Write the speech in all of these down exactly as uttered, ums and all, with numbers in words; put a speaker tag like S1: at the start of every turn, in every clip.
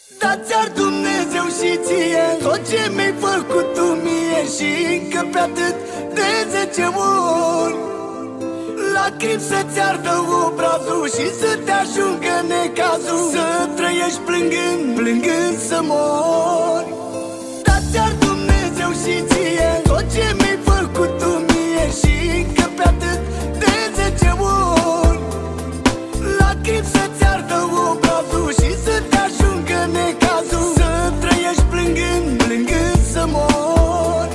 S1: Dar ți-ar Dumnezeu și ție tot ce mi-ai făcut tu mie, și încă pe atât de zece ori. Lacrimi să-ți ardă obrazul și să te ajungă necazul, să trăiești plângând, plângând să mori. Dar ți-ar Dumnezeu și ție tot ce mi-ai făcut tu mie, și încă pe atât de zece ori. Lacrimi să-ți ardă obrazul și să te ajungă necazul, să trăiești plângând, plângând să mori.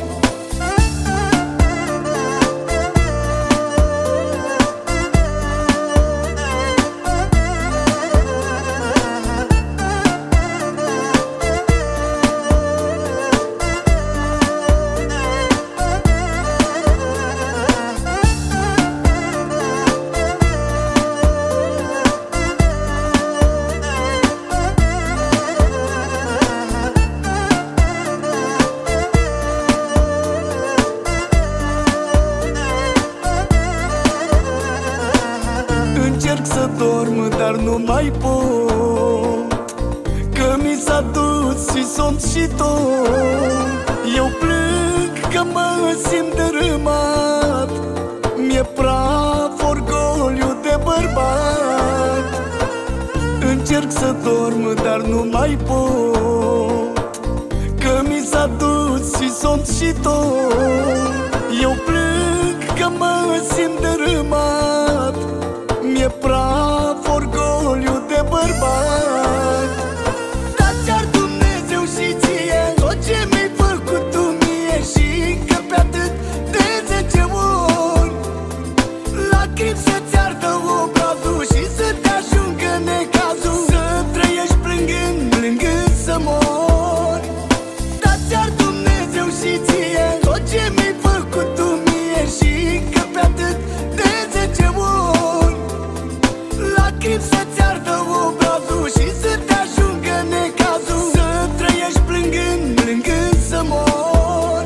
S1: Încerc să dorm, dar nu mai pot, că mi s-a dus și somn și tot. Eu plâng că mă simt dărâmat, mi-e praf orgoliu de bărbat. Încerc să dorm, dar nu mai pot, că mi s-a dus și somn și tot. Eu plâng că mă simt dărâmat, mi-e praf orgoliu de bărbat. Dar ți-ar Dumnezeu și ție tot ce mi-ai făcut tu mie, și încă pe atât de zece ori. Lacrimi să-ți ardă obrazul și să te ajungă necazul, să trăiești plângând, plângând să mori. Dar ți-ar Dumnezeu și ție tot ce mi-ai făcut tu mie, și încă pe atât de zece ori. Lacrimi să-ți ardă obrazul și să te ajungă necazul, să trăiești plângând, plângând să mori.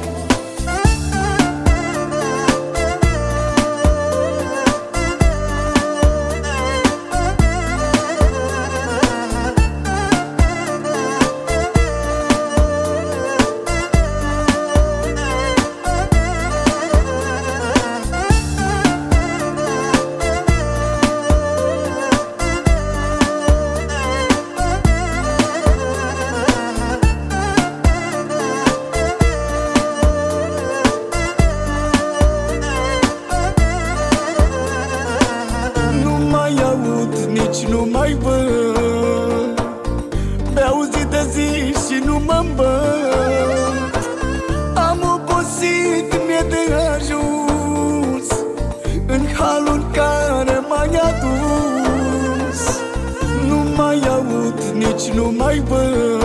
S1: Nici nu mai văd, beau zi de zi și nu mă îmbăt. Am obosit, mi-e de ajuns în halul în care m-ai adus. Nu mai aud, nici nu mai văd,